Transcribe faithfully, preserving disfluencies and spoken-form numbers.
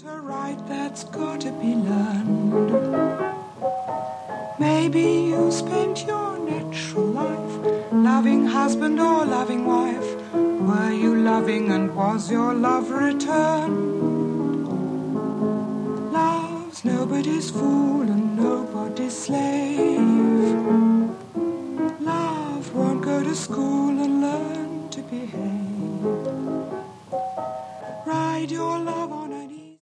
a right that's got to be learned. Maybe you spent your natural life loving husband or loving wife. Were you loving and was your love returned? Love's nobody's fool and nobody's slave. Love won't go to school and learn to behave. Ride your love